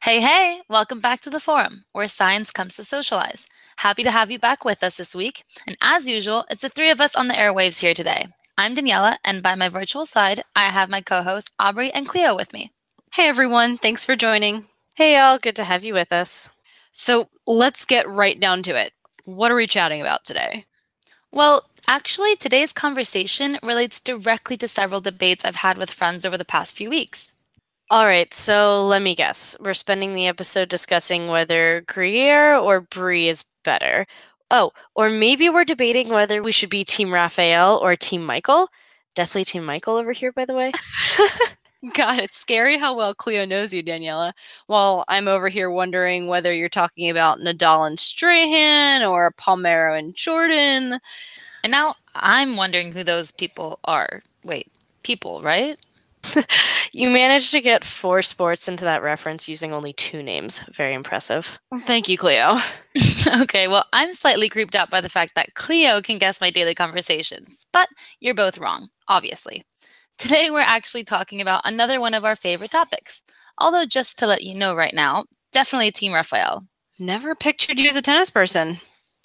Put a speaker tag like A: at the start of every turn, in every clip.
A: Hey, hey, welcome back to the forum, where science comes to socialize. Happy to have you back with us this week. And as usual, it's the three of us on the airwaves here today. I'm Daniela, and by my virtual side, I have my co hosts Aubrey and Cleo with me.
B: Hey everyone, thanks for joining.
C: Hey y'all, good to have you with us.
B: So let's get right down to it. What are we chatting about today?
A: Well, actually, today's conversation relates directly to several debates I've had with friends over the past few weeks.
C: All right, so let me guess. We're spending the episode discussing whether Gruyere or Brie is better. Oh, or maybe we're debating whether we should be Team Raphael or Team Michael. Definitely Team Michael over here, by the way.
B: God, it's scary how well Cleo knows you, Daniela. While I'm over here wondering whether you're talking about Nadal and Strahan or Palmero and Jordan.
A: And now I'm wondering who those people are. Wait, people, right?
C: You managed to get 4 sports into that reference using only 2 names. Very impressive.
B: Thank you, Cleo.
A: Okay, well, I'm slightly creeped out by the fact that Cleo can guess my daily conversations, but you're both wrong, obviously. Today, we're actually talking about another one of our favorite topics. Although, just to let you know right now, definitely Team Raphael.
B: Never pictured you as a tennis person.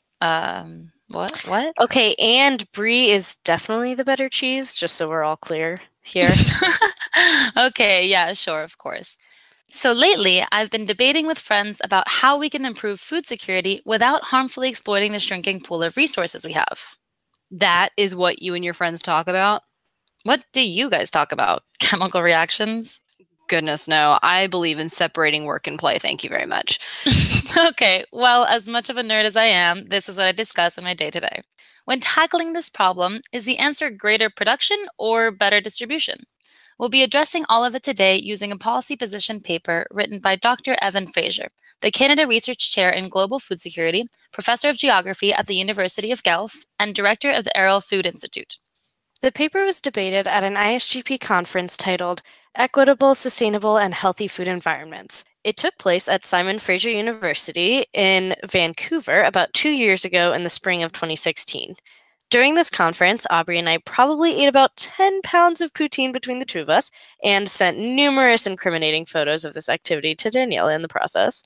A: What?
C: Okay, and Brie is definitely the better cheese, just so we're all clear here.
A: Okay, yeah, sure, of course. So lately, I've been debating with friends about how we can improve food security without harmfully exploiting the shrinking pool of resources we have.
B: That is what you and your friends talk about?
A: What do you guys talk about? Chemical reactions?
B: Goodness, no. I believe in separating work and play. Thank you very much.
A: Okay, well, as much of a nerd as I am, this is what I discuss in my day to day. When tackling this problem, is the answer greater production or better distribution? We'll be addressing all of it today using a policy position paper written by Dr. Evan Fraser, the Canada Research Chair in Global Food Security, Professor of Geography at the University of Guelph, and Director of the Errol Food Institute.
C: The paper was debated at an ISGP conference titled Equitable, Sustainable, and Healthy Food Environments. It took place at Simon Fraser University in Vancouver about 2 years ago in the spring of 2016. During this conference, Aubrey and I probably ate about 10 pounds of poutine between the two of us and sent numerous incriminating photos of this activity to Daniela in the process.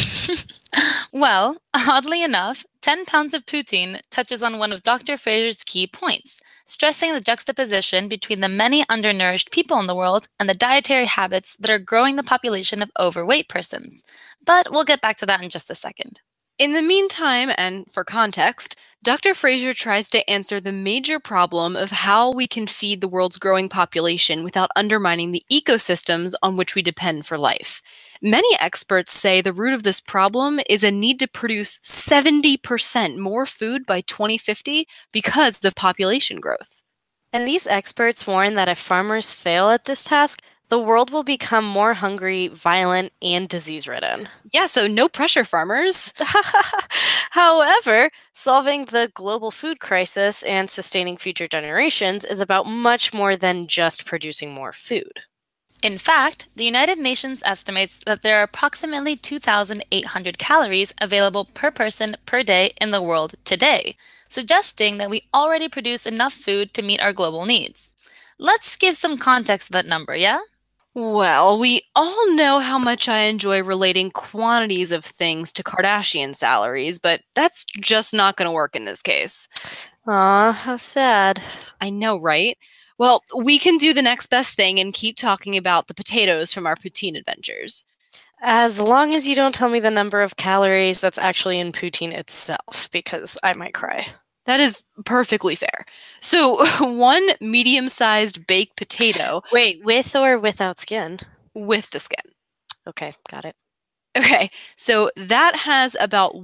A: Well, oddly enough, 10 pounds of poutine touches on one of Dr. Fraser's key points, stressing the juxtaposition between the many undernourished people in the world and the dietary habits that are growing the population of overweight persons. But we'll get back to that in just a second.
B: In the meantime, and for context, Dr. Fraser tries to answer the major problem of how we can feed the world's growing population without undermining the ecosystems on which we depend for life. Many experts say the root of this problem is a need to produce 70% more food by 2050 because of population growth.
C: And these experts warn that if farmers fail at this task, the world will become more hungry, violent, and disease-ridden.
B: Yeah, so no pressure, farmers.
C: However, solving the global food crisis and sustaining future generations is about much more than just producing more food.
A: In fact, the United Nations estimates that there are approximately 2,800 calories available per person per day in the world today, suggesting that we already produce enough food to meet our global needs. Let's give some context to that number, yeah?
B: Well, we all know how much I enjoy relating quantities of things to Kardashian salaries, but that's just not going to work in this case.
C: Aw, how sad.
B: I know, right? Well, we can do the next best thing and keep talking about the potatoes from our poutine adventures.
C: As long as you don't tell me the number of calories that's actually in poutine itself, because I might cry.
B: That is perfectly fair. So, one medium-sized baked potato
C: Wait, with or without skin?
B: with the skin.
C: Okay, got it.
B: Okay, so that has about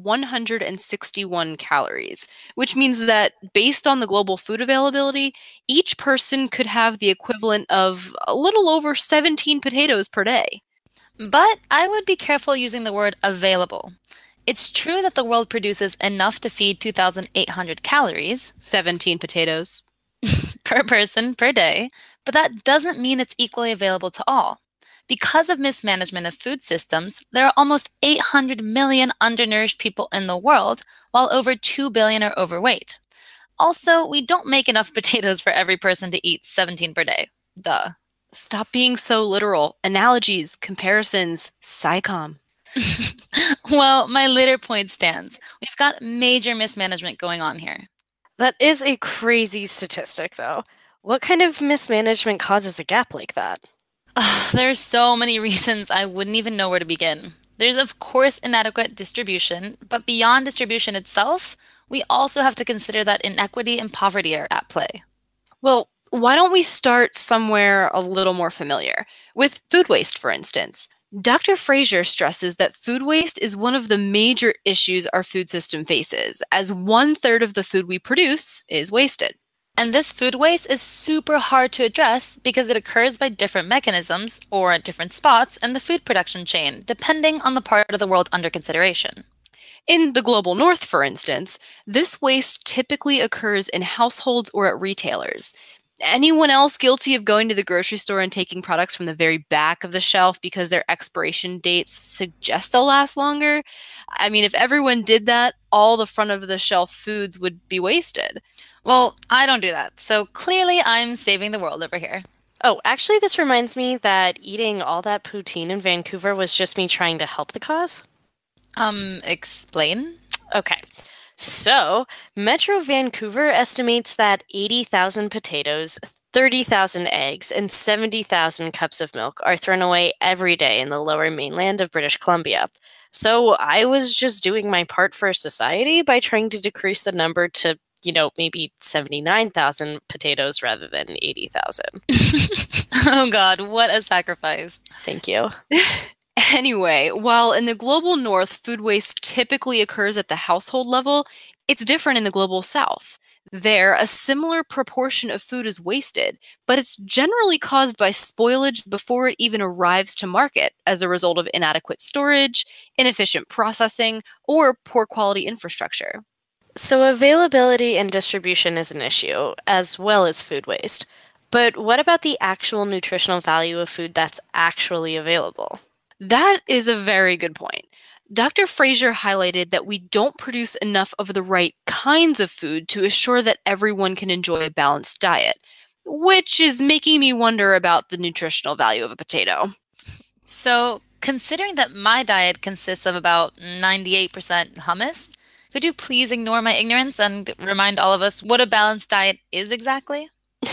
B: 161 calories, which means that based on the global food availability, each person could have the equivalent of a little over 17 potatoes per day.
A: But I would be careful using the word available. It's true that the world produces enough to feed 2,800 calories
B: 17 potatoes.
A: per person per day, but that doesn't mean it's equally available to all. Because of mismanagement of food systems, there are almost 800 million undernourished people in the world, while over 2 billion are overweight. Also, we don't make enough potatoes for every person to eat 17 per day. Duh.
B: Stop being so literal. Analogies, comparisons, SciComm.
A: Well, my later point stands. We've got major mismanagement going on here.
C: That is a crazy statistic, though. What kind of mismanagement causes a gap like that?
A: There's so many reasons I wouldn't even know where to begin. There's, of course, inadequate distribution, but beyond distribution itself, we also have to consider that inequity and poverty are at play.
B: Well, why don't we start somewhere a little more familiar? With food waste, for instance. Dr. Fraser stresses that food waste is one of the major issues our food system faces, as 1/3 of the food we produce is wasted.
A: And this food waste is super hard to address because it occurs by different mechanisms or at different spots in the food production chain, depending on the part of the world under consideration.
B: In the global north, for instance, this waste typically occurs in households or at retailers. Anyone else guilty of going to the grocery store and taking products from the very back of the shelf because their expiration dates suggest they'll last longer? I mean, if everyone did that, all the front of the shelf foods would be wasted.
A: Well, I don't do that, so clearly I'm saving the world over here.
C: Oh, actually, this reminds me that eating all that poutine in Vancouver was just me trying to help the cause.
A: Explain?
C: Okay. So, Metro Vancouver estimates that 80,000 potatoes, 30,000 eggs, and 70,000 cups of milk are thrown away every day in the lower mainland of British Columbia. So, I was just doing my part for society by trying to decrease the number to, maybe 79,000 potatoes rather than 80,000.
A: Oh God, what a sacrifice.
C: Thank you.
B: Anyway, while in the global north, food waste typically occurs at the household level, it's different in the global south. There, a similar proportion of food is wasted, but it's generally caused by spoilage before it even arrives to market as a result of inadequate storage, inefficient processing, or poor quality infrastructure.
C: So, availability and distribution is an issue, as well as food waste. But what about the actual nutritional value of food that's actually available?
B: That is a very good point. Dr. Fraser highlighted that we don't produce enough of the right kinds of food to assure that everyone can enjoy a balanced diet, which is making me wonder about the nutritional value of a potato.
A: So, considering that my diet consists of about 98% hummus, could you please ignore my ignorance and remind all of us what a balanced diet is exactly?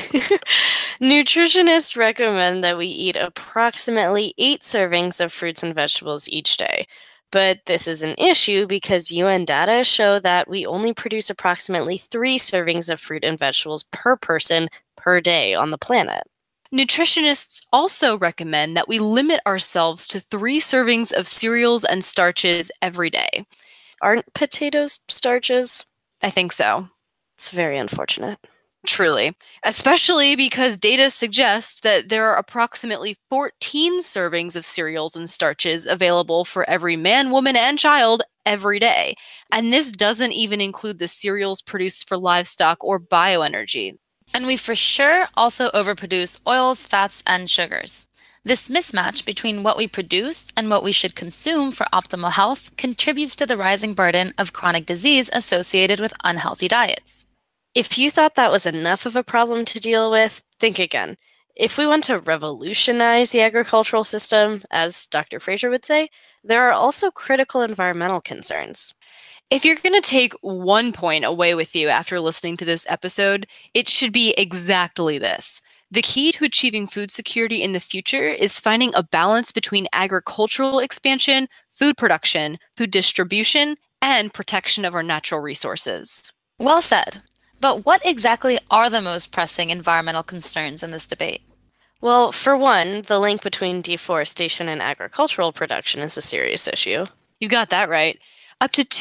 C: Nutritionists recommend that we eat approximately 8 servings of fruits and vegetables each day. But this is an issue because UN data show that we only produce approximately 3 servings of fruit and vegetables per person per day on the planet.
B: Nutritionists also recommend that we limit ourselves to 3 servings of cereals and starches every day.
C: Aren't potatoes starches?
B: I think so.
C: It's very unfortunate.
B: Truly, especially because data suggests that there are approximately 14 servings of cereals and starches available for every man, woman, and child every day. And this doesn't even include the cereals produced for livestock or bioenergy.
A: And we for sure also overproduce oils, fats, and sugars. This mismatch between what we produce and what we should consume for optimal health contributes to the rising burden of chronic disease associated with unhealthy diets.
C: If you thought that was enough of a problem to deal with, think again. If we want to revolutionize the agricultural system, as Dr. Fraser would say, there are also critical environmental concerns.
B: If you're going to take one point away with you after listening to this episode, it should be exactly this. The key to achieving food security in the future is finding a balance between agricultural expansion, food production, food distribution, and protection of our natural resources.
A: Well said. But what exactly are the most pressing environmental concerns in this debate?
C: Well, for one, the link between deforestation and agricultural production is a serious issue.
B: You got that right. Up to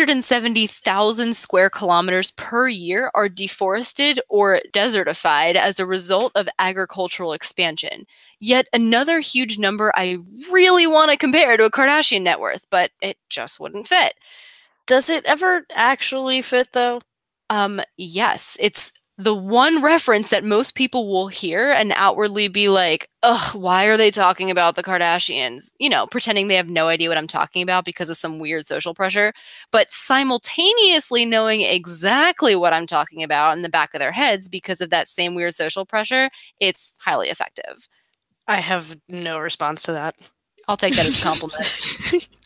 B: 270,000 square kilometers per year are deforested or desertified as a result of agricultural expansion. Yet another huge number I really want to compare to a Kardashian net worth, but it just wouldn't fit.
C: Does it ever actually fit, though?
B: Yes, it's the one reference that most people will hear and outwardly be like, ugh, why are they talking about the Kardashians? Pretending they have no idea what I'm talking about because of some weird social pressure, but simultaneously knowing exactly what I'm talking about in the back of their heads because of that same weird social pressure. It's highly effective.
C: I have no response to that.
B: I'll take that as a compliment.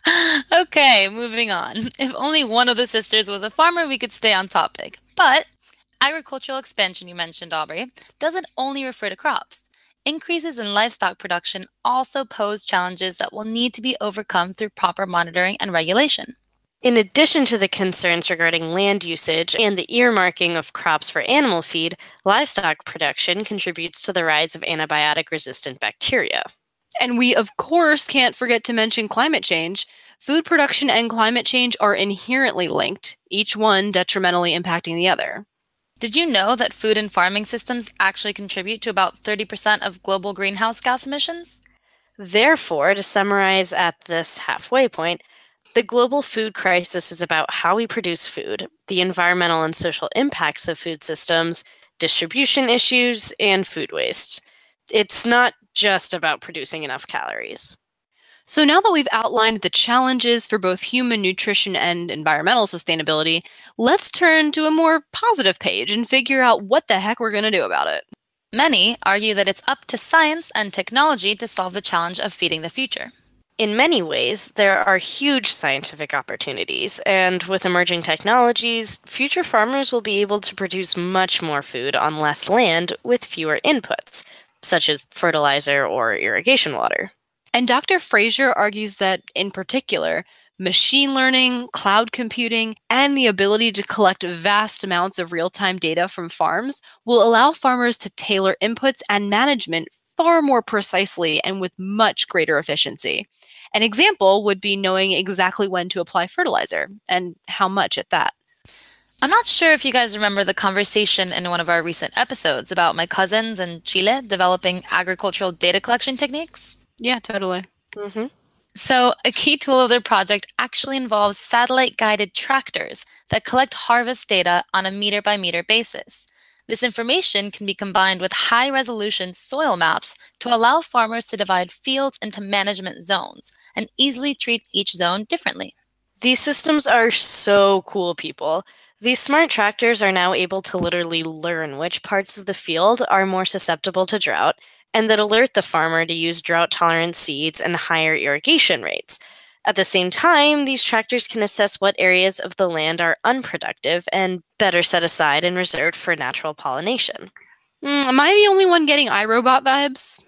A: Okay, moving on. If only one of the sisters was a farmer, we could stay on topic. But agricultural expansion, you mentioned, Aubrey, doesn't only refer to crops. Increases in livestock production also pose challenges that will need to be overcome through proper monitoring and regulation.
C: In addition to the concerns regarding land usage and the earmarking of crops for animal feed, livestock production contributes to the rise of antibiotic-resistant bacteria.
B: And we, of course, can't forget to mention climate change. Food production and climate change are inherently linked, each one detrimentally impacting the other.
A: Did you know that food and farming systems actually contribute to about 30% of global greenhouse gas emissions?
C: Therefore, to summarize at this halfway point, the global food crisis is about how we produce food, the environmental and social impacts of food systems, distribution issues, and food waste. It's not just about producing enough calories.
B: So now that we've outlined the challenges for both human nutrition and environmental sustainability, let's turn to a more positive page and figure out what the heck we're going to do about it.
A: Many argue that it's up to science and technology to solve the challenge of feeding the future.
C: In many ways, there are huge scientific opportunities, and with emerging technologies, future farmers will be able to produce much more food on less land with fewer inputs, such as fertilizer or irrigation water.
B: And Dr. Fraser argues that, in particular, machine learning, cloud computing, and the ability to collect vast amounts of real-time data from farms will allow farmers to tailor inputs and management far more precisely and with much greater efficiency. An example would be knowing exactly when to apply fertilizer and how much at that.
A: I'm not sure if you guys remember the conversation in one of our recent episodes about my cousins in Chile developing agricultural data collection techniques.
B: Yeah, totally.
C: Mm-hmm.
A: So, a key tool of their project actually involves satellite-guided tractors that collect harvest data on a meter-by-meter basis. This information can be combined with high-resolution soil maps to allow farmers to divide fields into management zones and easily treat each zone differently.
C: These systems are so cool, people. These smart tractors are now able to literally learn which parts of the field are more susceptible to drought, and that alert the farmer to use drought-tolerant seeds and higher irrigation rates. At the same time, these tractors can assess what areas of the land are unproductive and better set aside and reserved for natural pollination.
B: Am I the only one getting iRobot vibes?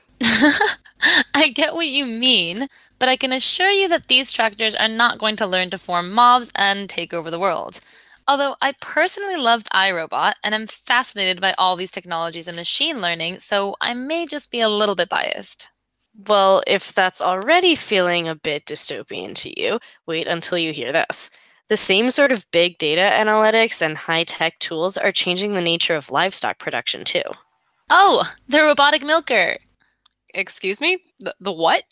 A: I get what you mean, but I can assure you that these tractors are not going to learn to form mobs and take over the world. Although I personally loved iRobot and am fascinated by all these technologies and machine learning, so I may just be a little bit biased.
C: Well, if that's already feeling a bit dystopian to you, wait until you hear this. The same sort of big data analytics and high-tech tools are changing the nature of livestock production too.
A: Oh, the robotic milker!
B: Excuse me? The what?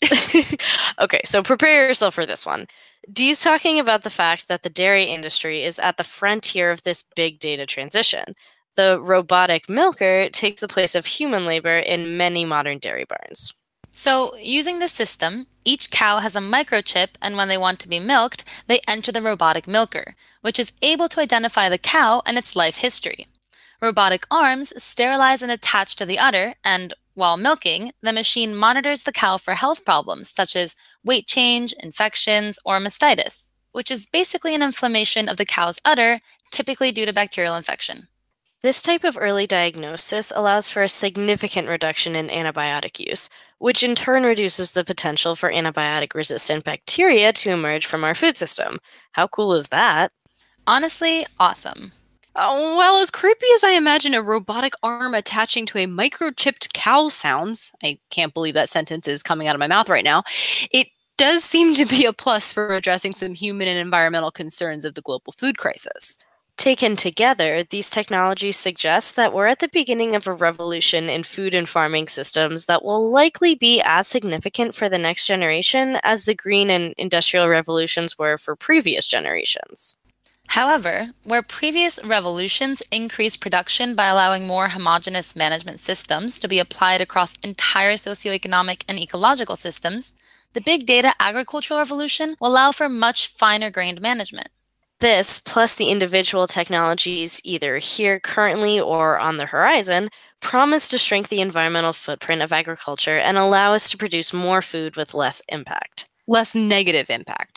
C: Okay, so prepare yourself for this one. Dee's talking about the fact that the dairy industry is at the frontier of this big data transition. The robotic milker takes the place of human labor in many modern dairy barns.
A: So, using this system, each cow has a microchip, and when they want to be milked, they enter the robotic milker, which is able to identify the cow and its life history. Robotic arms sterilize and attach to the udder, and while milking, the machine monitors the cow for health problems such as weight change, infections, or mastitis, which is basically an inflammation of the cow's udder, typically due to bacterial infection.
C: This type of early diagnosis allows for a significant reduction in antibiotic use, which in turn reduces the potential for antibiotic-resistant bacteria to emerge from our food system. How cool is that?
A: Honestly, awesome.
B: Well, as creepy as I imagine a robotic arm attaching to a microchipped cow sounds, I can't believe that sentence is coming out of my mouth right now, it does seem to be a plus for addressing some human and environmental concerns of the global food crisis.
C: Taken together, these technologies suggest that we're at the beginning of a revolution in food and farming systems that will likely be as significant for the next generation as the green and industrial revolutions were for previous generations.
A: However, where previous revolutions increased production by allowing more homogeneous management systems to be applied across entire socioeconomic and ecological systems, the big data agricultural revolution will allow for much finer-grained management.
C: This, plus the individual technologies either here currently or on the horizon, promise to shrink the environmental footprint of agriculture and allow us to produce more food with less impact.
B: Less negative impact.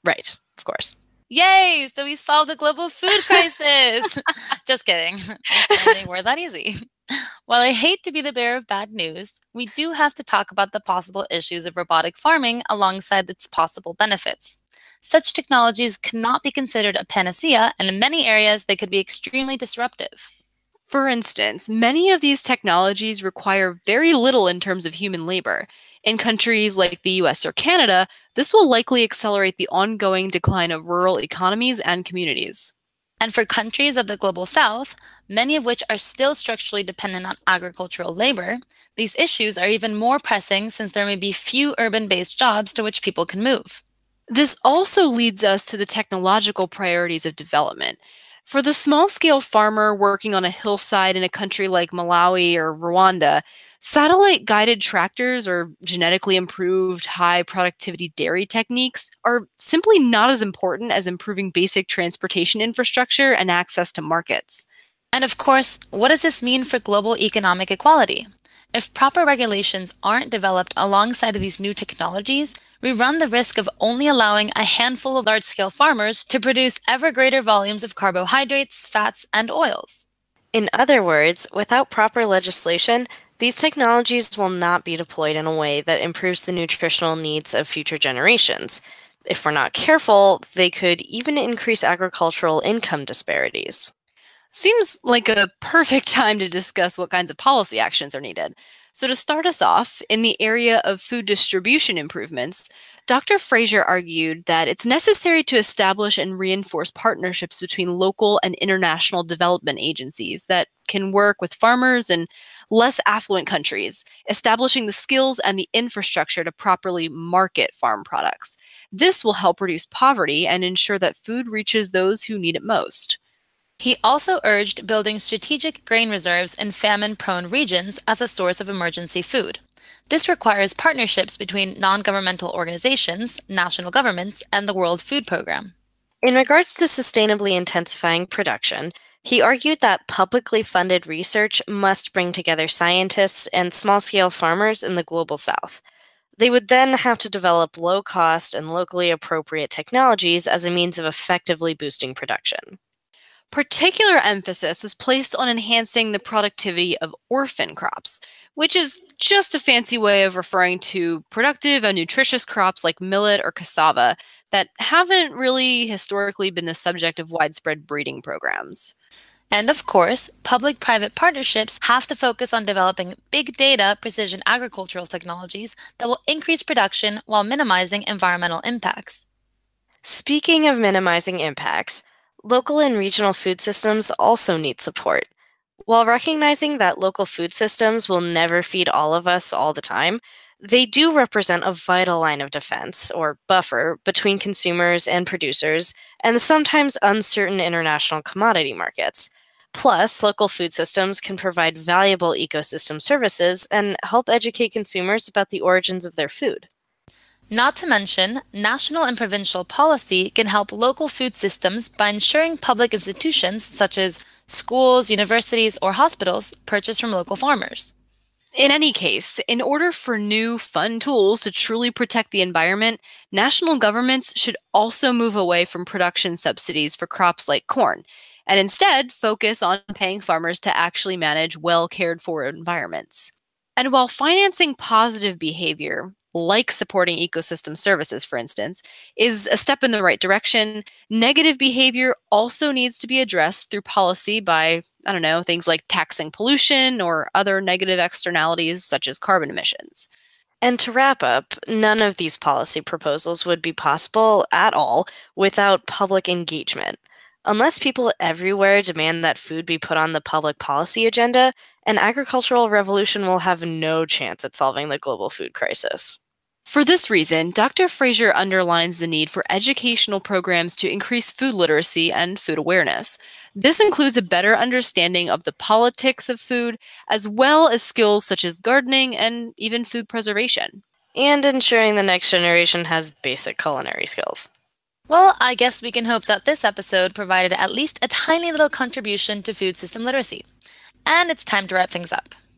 C: Right, of course.
A: Yay! So we solved the global food crisis. Just kidding. If only were that easy. While I hate to be the bearer of bad news, we do have to talk about the possible issues of robotic farming alongside its possible benefits. Such technologies cannot be considered a panacea, and in many areas they could be extremely disruptive.
B: For instance, many of these technologies require very little in terms of human labor. In countries like the US or Canada, this will likely accelerate the ongoing decline of rural economies and communities.
A: And for countries of the global south, many of which are still structurally dependent on agricultural labor, these issues are even more pressing since there may be few urban-based jobs to which people can move.
B: This also leads us to the technological priorities of development. For the small-scale farmer working on a hillside in a country like Malawi or Rwanda, satellite-guided tractors or genetically improved high-productivity dairy techniques are simply not as important as improving basic transportation infrastructure and access to markets.
A: And of course, what does this mean for global economic equality? If proper regulations aren't developed alongside of these new technologies, we run the risk of only allowing a handful of large-scale farmers to produce ever greater volumes of carbohydrates, fats, and oils.
C: In other words, without proper legislation, these technologies will not be deployed in a way that improves the nutritional needs of future generations. If we're not careful, they could even increase agricultural income disparities.
B: Seems like a perfect time to discuss what kinds of policy actions are needed. So, to start us off, in the area of food distribution improvements, Dr. Fraser argued that it's necessary to establish and reinforce partnerships between local and international development agencies that can work with farmers in less affluent countries, establishing the skills and the infrastructure to properly market farm products. This will help reduce poverty and ensure that food reaches those who need it most.
A: He also urged building strategic grain reserves in famine-prone regions as a source of emergency food. This requires partnerships between non-governmental organizations, national governments, and the World Food Programme.
C: In regards to sustainably intensifying production, he argued that publicly funded research must bring together scientists and small-scale farmers in the global south. They would then have to develop low-cost and locally appropriate technologies as a means of effectively boosting production.
B: Particular emphasis was placed on enhancing the productivity of orphan crops, which is just a fancy way of referring to productive and nutritious crops like millet or cassava that haven't really historically been the subject of widespread breeding programs.
A: And of course, public-private partnerships have to focus on developing big data precision agricultural technologies that will increase production while minimizing environmental impacts.
C: Speaking of minimizing impacts, local and regional food systems also need support. While recognizing that local food systems will never feed all of us all the time, they do represent a vital line of defense, or buffer, between consumers and producers, and the sometimes uncertain international commodity markets. Plus, local food systems can provide valuable ecosystem services and help educate consumers about the origins of their food.
A: Not to mention, national and provincial policy can help local food systems by ensuring public institutions such as schools, universities, or hospitals purchase from local farmers.
B: In any case, in order for new, fun tools to truly protect the environment, national governments should also move away from production subsidies for crops like corn, and instead focus on paying farmers to actually manage well-cared-for environments. And while financing positive behavior, like supporting ecosystem services, for instance, is a step in the right direction, negative behavior also needs to be addressed through policy by, things like taxing pollution or other negative externalities such as carbon emissions.
C: And to wrap up, none of these policy proposals would be possible at all without public engagement. Unless people everywhere demand that food be put on the public policy agenda, an agricultural revolution will have no chance at solving the global food crisis.
B: For this reason, Dr. Fraser underlines the need for educational programs to increase food literacy and food awareness. This includes a better understanding of the politics of food, as well as skills such as gardening and even food preservation.
C: And ensuring the next generation has basic culinary skills.
A: Well, I guess we can hope that this episode provided at least a tiny little contribution to food system literacy. And it's time to wrap things up.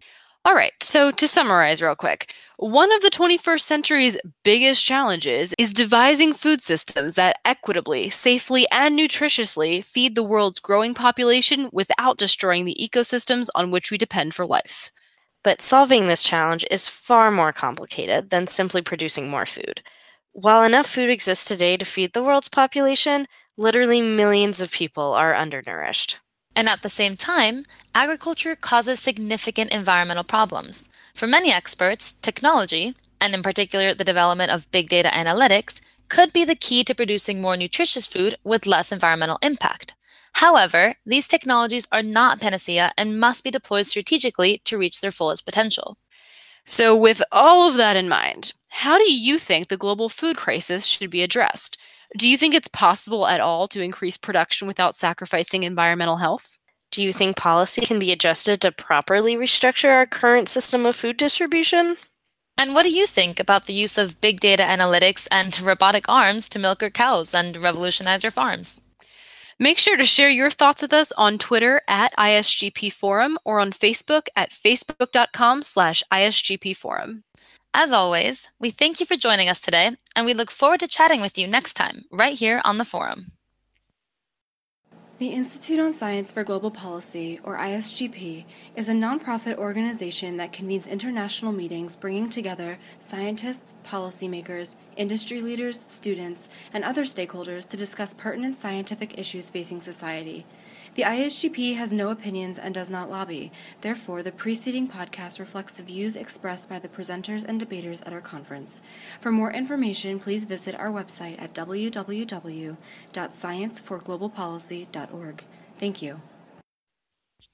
B: All right, so to summarize real quick, one of the 21st century's biggest challenges is devising food systems that equitably, safely, and nutritiously feed the world's growing population without destroying the ecosystems on which we depend for life.
C: But solving this challenge is far more complicated than simply producing more food. While enough food exists today to feed the world's population, literally millions of people are undernourished.
A: And at the same time, agriculture causes significant environmental problems. For many experts, technology, and in particular the development of big data analytics, could be the key to producing more nutritious food with less environmental impact. However, these technologies are not panacea and must be deployed strategically to reach their fullest potential.
B: So, with all of that in mind, how do you think the global food crisis should be addressed? Do you think it's possible at all to increase production without sacrificing environmental health?
C: Do you think policy can be adjusted to properly restructure our current system of food distribution?
A: And what do you think about the use of big data analytics and robotic arms to milk our cows and revolutionize our farms?
B: Make sure to share your thoughts with us on Twitter at ISGP Forum or on Facebook at facebook.com/ISGP Forum.
A: As always, we thank you for joining us today, and we look forward to chatting with you next time, right here on the forum.
D: The Institute on Science for Global Policy, or ISGP, is a nonprofit organization that convenes international meetings bringing together scientists, policymakers, industry leaders, students, and other stakeholders to discuss pertinent scientific issues facing society. The ISGP has no opinions and does not lobby. Therefore, the preceding podcast reflects the views expressed by the presenters and debaters at our conference. For more information, please visit our website at www.scienceforglobalpolicy.org. Thank you.